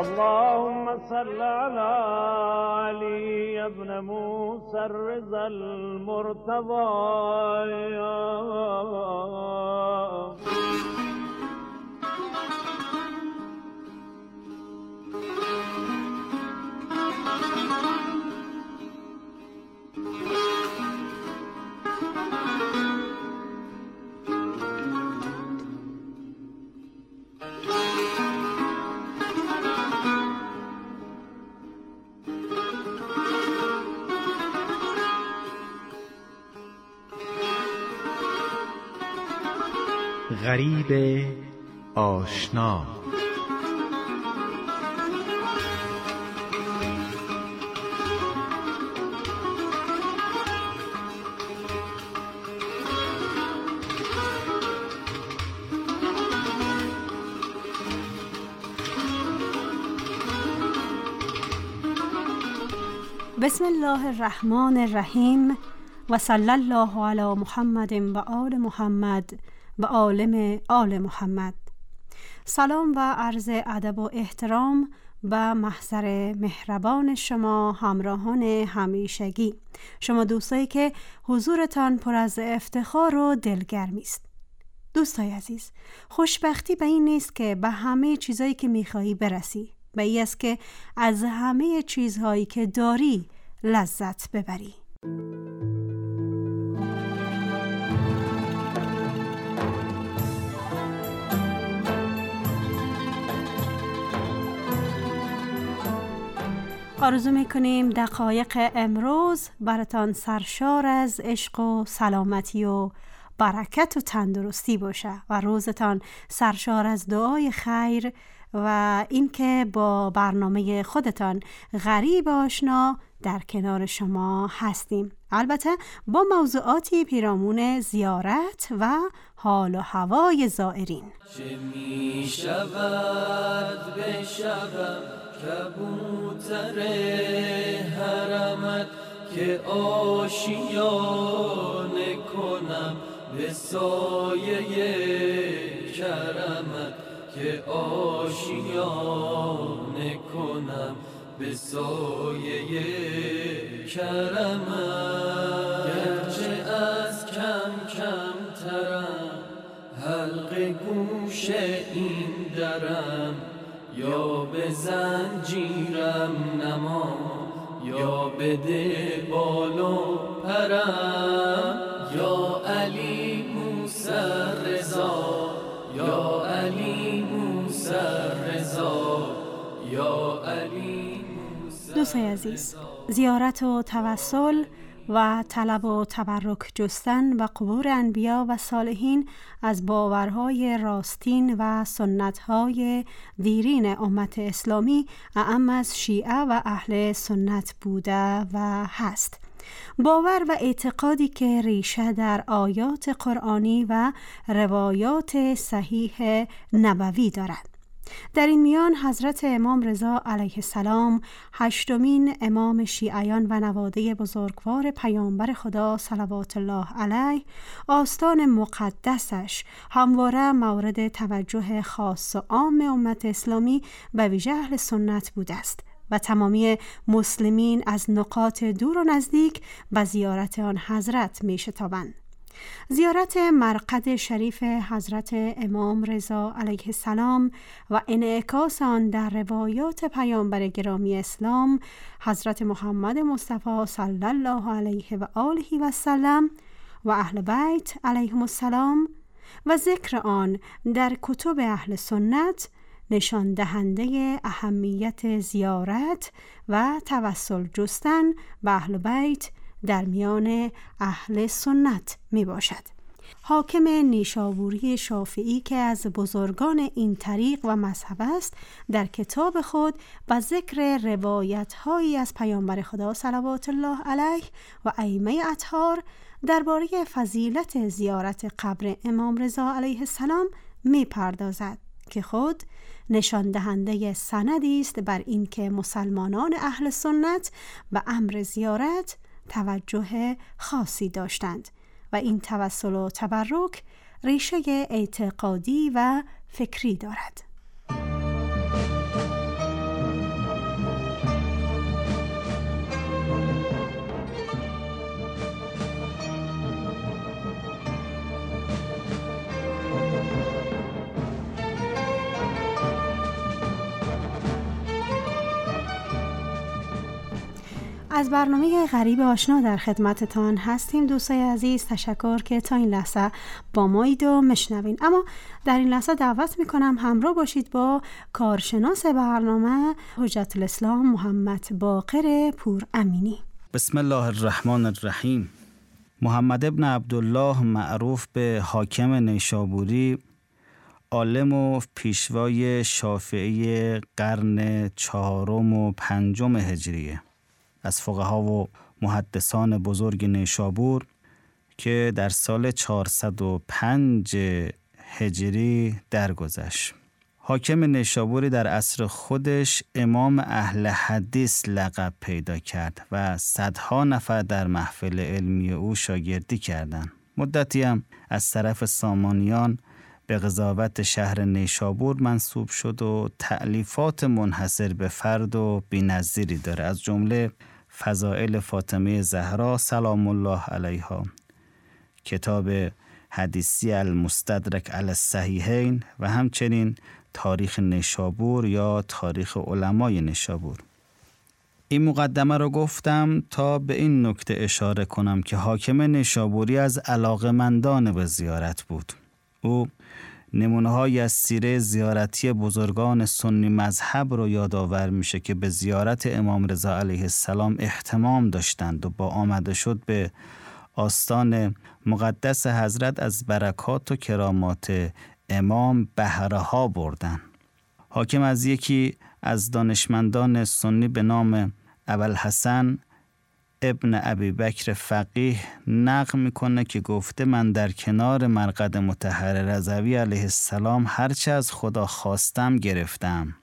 اللهم صل على علی ابن موسی الرضا المرتضى. غریب آشنا. بسم الله الرحمن الرحیم و صلی الله علی محمد و آل محمد و آل محمد. سلام و عرض ادب و احترام به محضر مهربان شما همراهان همیشگی، شما دوستایی که حضورتان پر از افتخار و دلگرمی است. دوستای عزیز، خوشبختی به این نیست که به همه چیزایی که می‌خواهی برسی، به این است که از همه چیزهایی که داری لذت ببری. آرزو میکنیم دقایق امروز براتان سرشار از عشق و سلامتی و برکت و تندرستی باشه و روزتان سرشار از دعای خیر و اینکه با برنامه خودتان غریب آشنا در کنار شما هستیم، البته با موضوعاتی پیرامون زیارت و حال و هوای زائرین. چه می شود بشوم کبوتر حرمت که آشیانه کنم به سایه کرمت، که آشیانه کنم به سایه کرمت. گرچه از کم کم ترم حلق گوش این درم، یا به زنجیرم نما یا بده بالو پرم. یا علی موسی رضا، یا علی موسی رضا، یا علی موسی. دوستای عزیز، زیارت و توسل و طلب و تبرک جستن و قبور انبیا و صالحین از باورهای راستین و سنتهای دیرین امت اسلامی اعم از شیعه و اهل سنت بوده و هست. باور و اعتقادی که ریشه در آیات قرآنی و روایات صحیح نبوی دارد. در این میان حضرت امام رضا علیه السلام، هشتمین امام شیعیان و نواده بزرگوار پیامبر خدا صلوات الله علیه، آستان مقدسش همواره مورد توجه خاص و عام امت اسلامی و ویژه اهل سنت بوده است و تمامی مسلمین از نقاط دور و نزدیک به زیارت آن حضرت می شتابند. زیارت مرقد شریف حضرت امام رضا علیه السلام و انعکاس آن در روایات پیامبر گرامی اسلام حضرت محمد مصطفی صلی الله علیه و آله و سلم و اهل بیت علیهم السلام و ذکر آن در کتب اهل سنت نشان دهنده اهمیت زیارت و توسل جستن به اهل بیت در میان اهل سنت می باشد. حاکم نیشابوری شافعی که از بزرگان این طریق و مذهب است، در کتاب خود با ذکر روایت‌هایی از پیامبر خدا صلوات الله علیه و ائمه اطهار درباره فضیلت زیارت قبر امام رضا علیه السلام می پردازد که خود نشان دهنده سندی است بر این که مسلمانان اهل سنت به امر زیارت توجه خاصی داشتند و این توسل و تبرک ریشه اعتقادی و فکری دارد. از برنامه غریب آشنا در خدمتتان هستیم. دوستای عزیز، تشکر که تا این لحظه با مایید و مشنوین. اما در این لحظه دعوت میکنم همراه باشید با کارشناس برنامه حجت الاسلام محمد باقر پور امینی. بسم الله الرحمن الرحیم. محمد ابن عبدالله معروف به حاکم نیشابوری، عالم و پیشوای شافعی قرن 4 و 5 هجریه، از فقها و محدثان بزرگ نیشابور که در سال 405 هجری درگذشت. حاکم نیشابوری در عصر خودش امام اهل حدیث لقب پیدا کرد و صدها نفر در محفل علمی او شاگردی کردند. مدتی هم از طرف سامانیان به قضاوت شهر نیشابور منصوب شد و تألیفات منحصر به فرد و بی‌نظیری داره، از جمله فضائل فاطمه زهرا سلام الله علیها، کتاب حدیثی المستدرک علی الصحیحین و همچنین تاریخ نیشابور یا تاریخ علمای نیشابور. این مقدمه رو گفتم تا به این نکته اشاره کنم که حاکم نیشابوری از علاقه‌مندان به زیارت بود. او نمونه‌هایی از سیره زیارتی بزرگان سنی مذهب رو یادآور میشه که به زیارت امام رضا علیه السلام اهتمام داشتند و با آمده شد به آستان مقدس حضرت از برکات و کرامات امام بهره ها بردن. حاکم از یکی از دانشمندان سنی به نام ابوالحسن ابن ابی بکر فقیه نقل میکنه که گفته من در کنار مرقد مطهر رضوی علیه السلام هرچه از خدا خواستم گرفتم،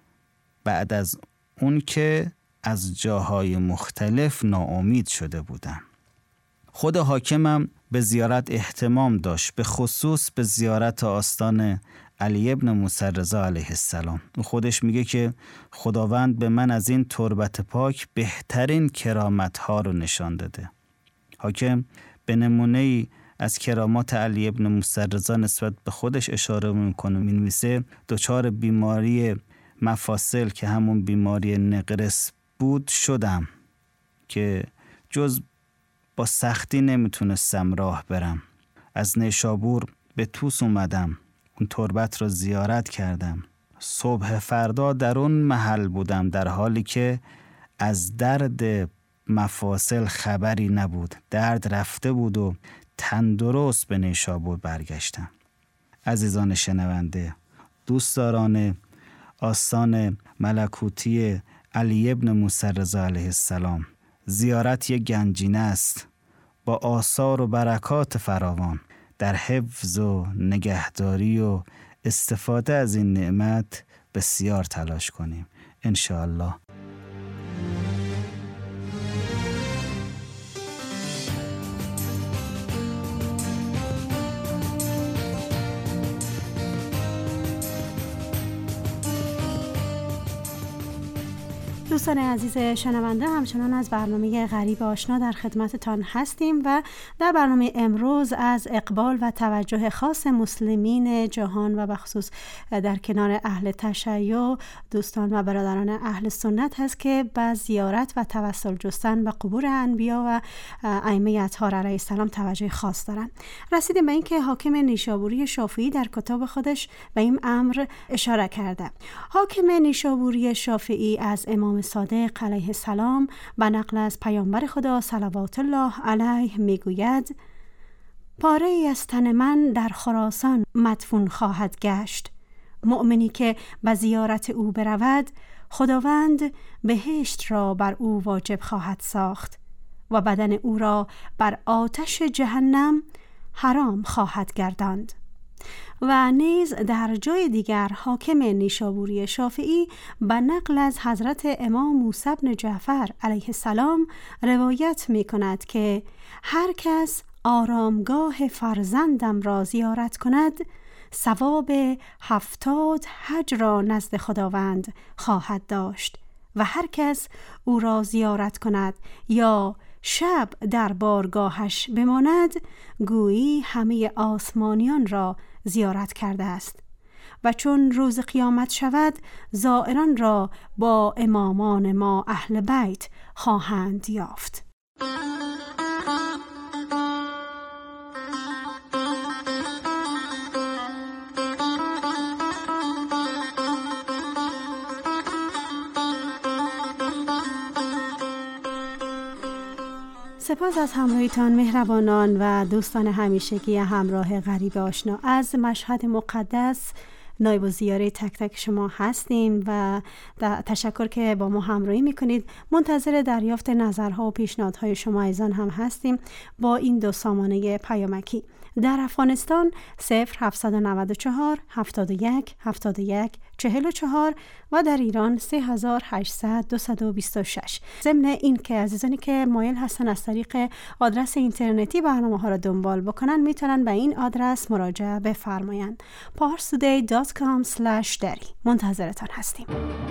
بعد از اون که از جاهای مختلف ناامید شده بودم. خود حاکمم به زیارت اهتمام داشت، به خصوص به زیارت آستان علی ابن موسی رضا علیه السلام. خودش میگه که خداوند به من از این تربت پاک بهترین کرامت ها رو نشان داده. حاکم به نمونه‌ای از کرامات علی ابن موسی رضا نسبت به خودش اشاره میکنه، مینویسه دچار بیماری مفاصل که همون بیماری نقرس بود شدم که جز با سختی نمیتونستم راه برم. از نیشابور به توس اومدم، اون تربت رو زیارت کردم. صبح فردا در اون محل بودم در حالی که از درد مفاصل خبری نبود. درد رفته بود و تندرست به نیشابور برگشتم. عزیزان شنونده، دوستداران آستان ملکوتی علی ابن موسی رضا علیه السلام، زیارت یک گنجینه است با آثار و برکات فراوان. در حفظ و نگهداری و استفاده از این نعمت بسیار تلاش کنیم انشاءالله. دوستان عزیز شنونده، همچنان از برنامه غریب آشنا در خدمتتان هستیم و در برنامه امروز از اقبال و توجه خاص مسلمین جهان و بخصوص در کنار اهل تشیع دوستان و برادران اهل سنت هست که به زیارت و توسل جستن به قبور انبیا و ائمه اطهار علیه السلام توجه خاص دارند. رسیدیم به این که حاکم نیشابوری شافعی در کتاب خودش به این امر اشاره کرده. حاکم نیشابوری شافعی از امام صادق علیه السلام به نقل از پیامبر خدا صلوات الله علیه میگوید: پاره ای از تن من در خراسان مدفون خواهد گشت. مؤمنی که به زیارت او برود، خداوند بهشت را بر او واجب خواهد ساخت و بدن او را بر آتش جهنم حرام خواهد گرداند. و نیز در جای دیگر حاکم نیشابوری شافعی به نقل از حضرت امام موسی بن جعفر علیه السلام روایت می کند که هر کس آرامگاه فرزندم را زیارت کند، ثواب 70 حج را نزد خداوند خواهد داشت و هر کس او را زیارت کند یا شب در بارگاهش بماند، گویی همه آسمانیان را زیارت کرده است. و چون روز قیامت شود زائران را با امامان ما اهل بیت خواهند یافت. سپاس از همراهیتان مهربانان و دوستان همیشگی همراه غریب آشنا. از مشهد مقدس نایب الزیاره تک تک شما هستیم و تشکر که با ما همراهی میکنید. منتظر دریافت نظرها و پیشنهادهای شما ایزان هم هستیم با این 2 سامانه پیامکی. در افغانستان 0794 71 71 44 و در ایران 3800 226. ضمن این که عزیزانی که مایل هستن از طریق آدرس اینترنتی برنامه ها را دنبال بکنن میتونن به این آدرس مراجعه بفرمایند. parstoday.com/dari. منتظرتان هستیم.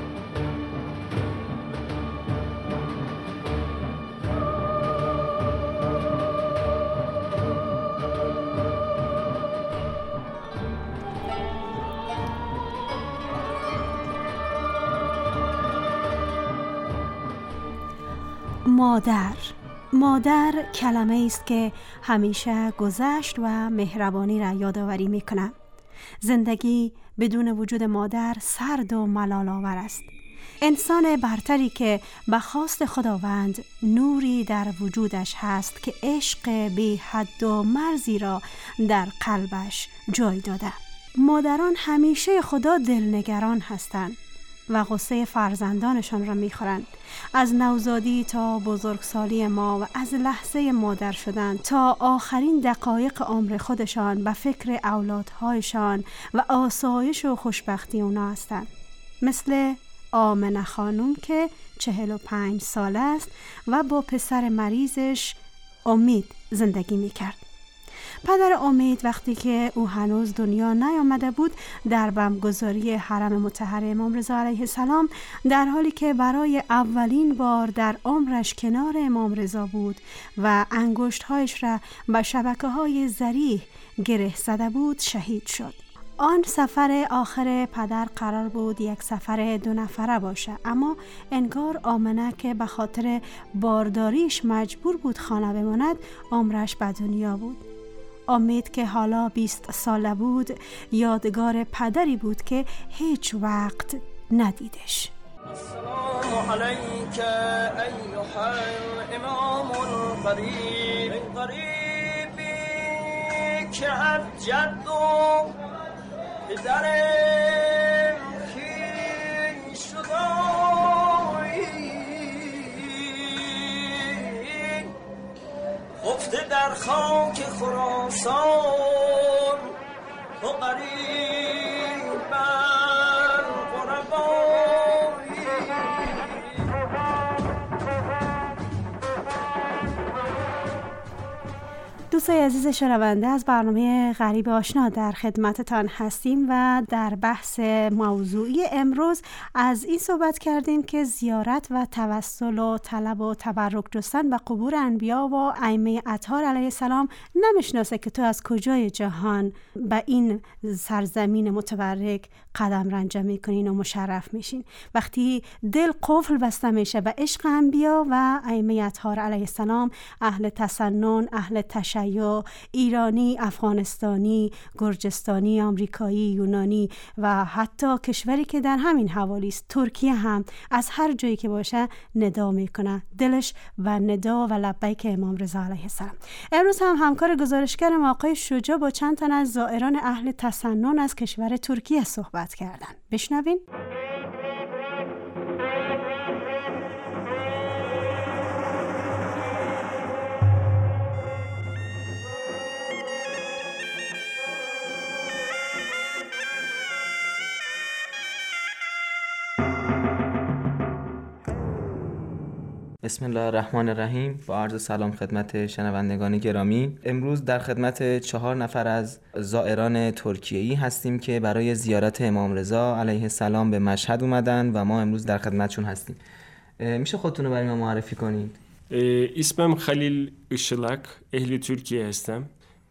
مادر کلمه است که همیشه گذشت و مهربانی را یادآوری می‌کند. زندگی بدون وجود مادر سرد و ملال‌آور است. انسان برتری که به خواست خداوند نوری در وجودش هست که عشق بی حد و مرزی را در قلبش جای داده. مادران همیشه خدا دلنگران هستند و غصه فرزندانشان را می‌خورند. از نوزادی تا بزرگسالی ما و از لحظه مادر شدن تا آخرین دقایق عمر خودشان به فکر اولادهایشان و آسایش و خوشبختی اونا هستند. مثل آمنه خانم که 45 ساله است و با پسر مریضش امید زندگی می‌کرد. پدر امید وقتی که او هنوز دنیا نیامده بود در بمگذاری حرم مطهر امام رضا علیه السلام، در حالی که برای اولین بار در عمرش کنار امام رضا بود و انگشت‌هایش را به شبکه‌های زریح گره زده بود، شهید شد. آن سفر آخر پدر قرار بود یک سفر 2 نفره باشه، اما انگار آمنه که به خاطر بارداریش مجبور بود خانه بماند، عمرش به دنیا بود. امید که حالا 20 ساله بود یادگار پدری بود که هیچ وقت ندیدش. السلام علیک ایها الامام القریب، قریبی که از جد و پدرم خویش شدایی، خفته در خاک خراسان تو قریب بر غربایی. دوستای عزیز شنونده، از برنامه غریب آشنا در خدمتتان هستیم و در بحث موضوعی امروز از این صحبت کردیم که زیارت و توسل و طلب و تبرک جستن به قبور انبیا و ائمه اطهار علیه السلام نمیشناسه که تو از کجای جهان به این سرزمین متبرک قدم رنجه میکنین و مشرف میشین. وقتی دل قفل بسته میشه به عشق انبیا و ائمه اطهار علیه السلام، اهل تسنن، اهل تشیع، ایرانی، افغانستانی، گرجستانی، آمریکایی، یونانی و حتی کشوری که در همین حوالی است، ترکیه، هم از هر جایی که باشه ندا میکنه. دلش و ندا و لبیک امام رضا علیه السلام. امروز هم همکار گزارشگرم آقای شجاع با چند تن از زائران اهل تسنن از کشور ترکیه صحبت کردن. بشنوین. بسم الله الرحمن الرحیم. با عرض سلام خدمت شنوندگان گرامی. امروز در خدمت 4 نفر از زائران ترکیه‌ای هستیم که برای زیارت امام رضا علیه السلام به مشهد اومدن و ما امروز در خدمتشون هستیم. میشه خودتون رو برای ما معرفی کنید؟ اسمم خلیل اشلاک، اهل ترکیه هستم.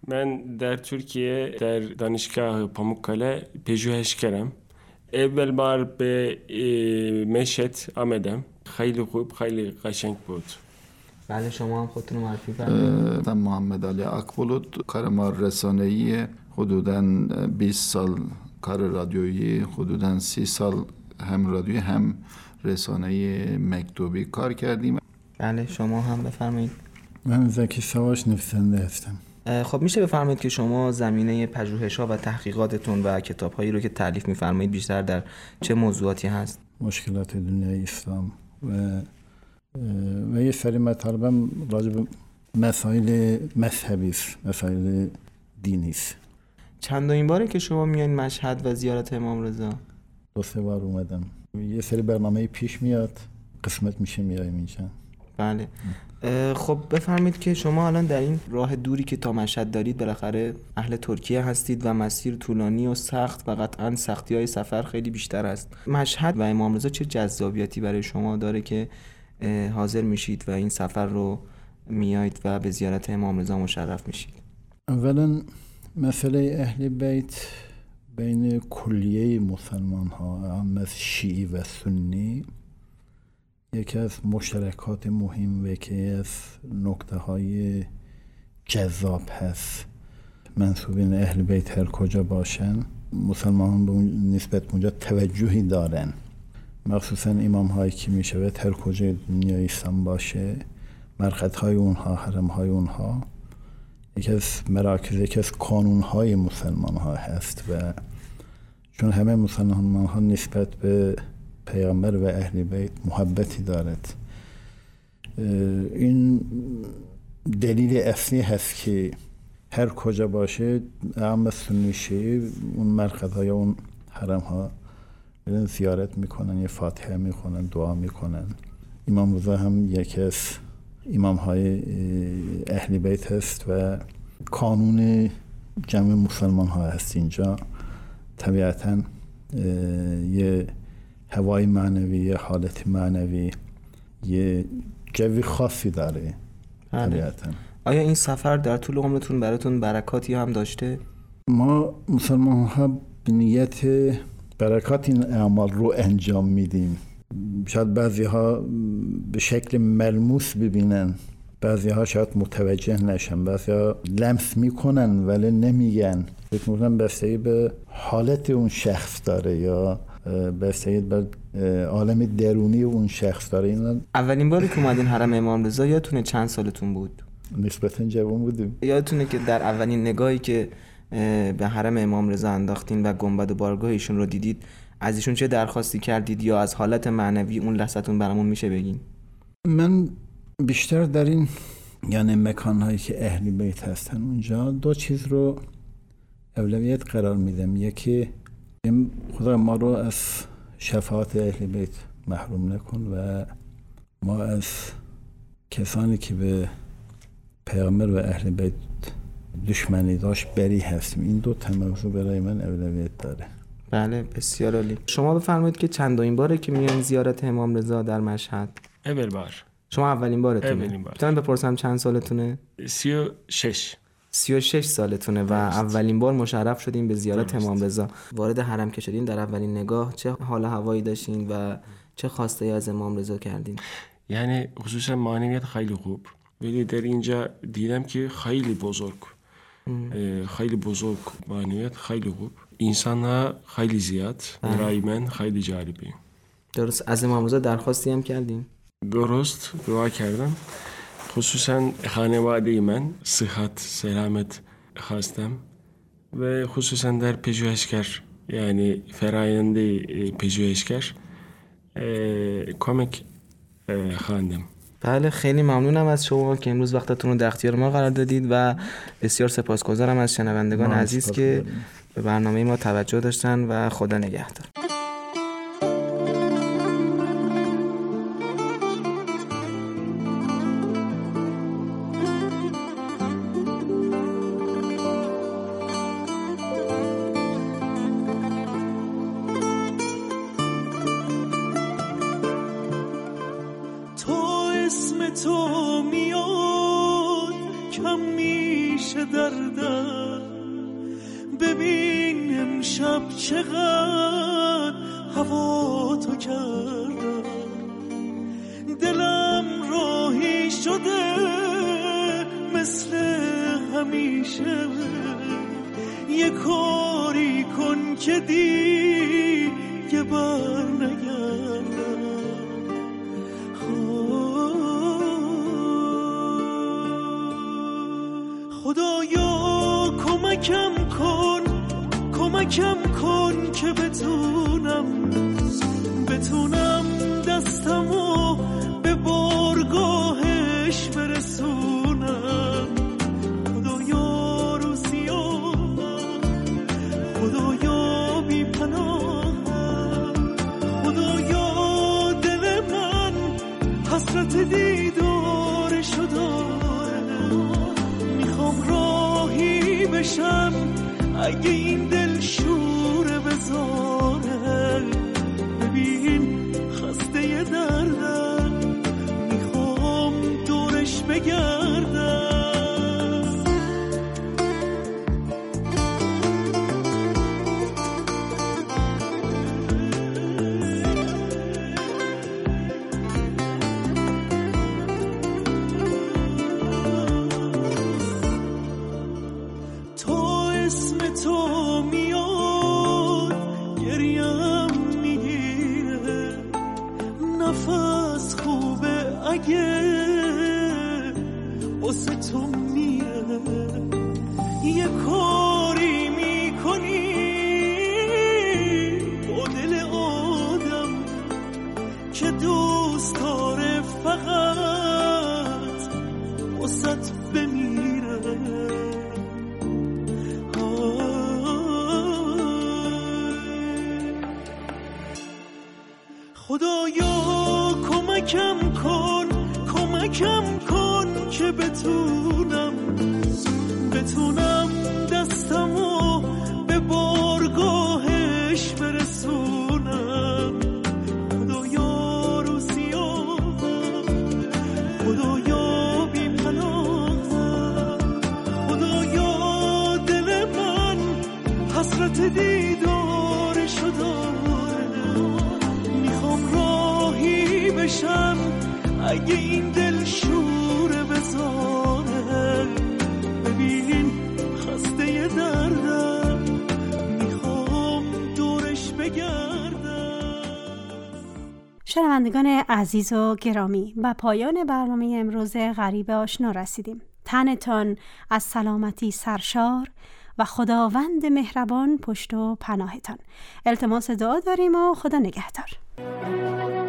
من در ترکیه در دانشگاه پاموککale پژوهشگرم. اول بار به مشهد آمدم. خیلی خوب، خیلی قشنگ بود. بله شما هم خودتون رو معرفی فرمایید. من محمد علی اکبولود، کار ما رسانه‌ای، حدوداً 20 سال کار رادیویی، حدوداً 30 سال هم رادیویی هم رسانه مکتوبی کار کردیم. بله شما هم بفرمایید. من زکی سواش نویسنده هستم. خب میشه بفرمایید که شما زمینه پژوهش‌ها و تحقیقاتتون و کتاب‌هایی رو که تألیف می‌فرمایید بیشتر در چه موضوعاتی هست؟ مشکلات دنیای اسلام و یه سری مطالبم راجع به مسائل مذهبی است، مسائل دینی است. چندمین باره که شما میایین مشهد و زیارت امام رضا؟ 2-3 بار اومدم. یه سری برنامه پیش میاد، قسمت میشه میایم اینجا. بله. خب بفرمایید که شما الان در این راه دوری که تا مشهد دارید بالاخره اهل ترکیه هستید و مسیر طولانی و سخت و قطعاً سختی‌های سفر خیلی بیشتر است. مشهد و امام رضا چه جذابیتی برای شما داره که حاضر میشید و این سفر رو میایید و به زیارت امام رضا مشرف میشید؟ اولا مسئله اهل بیت بین کلیه مسلمان ها، هم از شیعی و سنی، یکی از مشترکات مهم و یکی از نکته های جذاب هست. منسوبین اهل بیت هر کجا باشن مسلمان به نسبت اونجا توجهی دارن، مخصوصا امام هایی که میشود هر کجا دنیای اسلام باشه، مرقد های اونها، حرم های اونها یکی از مراکز، یکی از کانون های مسلمان ها هست و چون همه مسلمان ها نسبت به پیامبر و اهل بیت محبتی دارد. این دلیل اصلی هست که هر کجا باشه اما سنی شیعی اون مرقدهای اون حرم ها برن زیارت میکنن، یه فاتحه میخونن، دعا میکنن. امام رضا هم یکی از امام های اهل بیت هست و کانون جمع مسلمان ها هست اینجا. طبیعتاً یه هوای معنوی، یه حالت معنوی، یه جوی خاصی داره. طبیعتاً. آیا این سفر در طول عمرتون براتون برکاتی هم داشته؟ ما مسلمان ها به نیت برکات این اعمال رو انجام میدیم. شاید بعضی ها به شکل ملموس ببینن، بعضی ها شاید متوجه نشن، بعضی ها لمس میکنن ولی نمیگن. فکر میکنم بستگی به حالت اون شخص داره یا بستگی به عالم درونی اون شخص داره. اینا اولین باری که اومدین حرم امام رضا یادتونه چند سالتون بود؟ نسبتاً جوان بودیم. یادتونه که در اولین نگاهی که به حرم امام رضا انداختین و گنبد و بارگاه ایشون رو دیدید از ایشون چه درخواستی کردید یا از حالت معنوی اون لحظتون برامون میشه بگین؟ من بیشتر در این یعنی مکانهایی که اهل بیت هستن اونجا دو چیز رو اولویت قرار میدم. یکی خدا ما رو از شفاعت اهل بیت محروم نکن و ما از کسانی که به پیامبر و اهل بیت دشمنی داشت بری هستیم. این دو موضوع برای من اولویت داره. بله بسیار عالی. شما بفرمایید که چندمین باره که میان زیارت امام رضا در مشهد؟ اول بار. شما اولین بارتونه؟ اولین بار. میتونم بپرسم چند سالتونه؟ 36. 36 سالتونه و اولین بار مشرف شدین به زیارت امام رضا. وارد حرم که شدین در اولین نگاه چه حال هوایی داشتین و چه خواسته از امام رضا کردین؟ یعنی خصوصا معنویت خیلی خوب، ولی در اینجا دیدم که خیلی بزرگ معنویت خیلی خوب، انسان ها خیلی زیاد، رایمن خیلی جالبی. درست. از امام رضا درخواستی هم کردین؟ درست دعا کردم، خصوصا خانواده من صحت سلامت خواستم و خصوصا در پژوهشگر یعنی فراینده پژوهشگر کمک خواندم. بله خیلی ممنونم از شما که امروز وقتتون رو در اختیار ما قرار دادید و بسیار سپاسگزارم از شنوندگان عزیز که به برنامه ما توجه داشتن و خدا نگهدار. تو میاد کم میشه در امشب چقدر هوا تو کردم، دلم راهی شده مثل همیشه. یه کاری کن که دیگه بر نگردم. خدایا کمکم کن که بتونم دستمو به بارگاهش برسونم. خدایا روزیام، خدایا بی پناهم، خدایا دل من حسرت دیدارشو داره. میخوام راهی بشم اگه این دل شوره بذاره. ببین خسته دردم، میخوام دورش بگردم. یه کاری میکنی با دل آدم که دوست داره فقط واسط بمیره. خدایا کمکم کن که بتونم دستمو به بارگاهش برسونم. خدایا روزیام، خدایا بی پناهم، خدایا دل من حسرت دیدارشو داره. میخوام راهی بشم اگه این دل شوره بذاره. ببین خسته دردم، میخوام دورش بگردم. شنوندگان عزیز و گرامی، به پایان برنامه امروز غریب آشنا رسیدیم. تنتان از سلامتی سرشار و خداوند مهربان پشت و پناهتان. التماس دعا داریم و خدا نگهدار.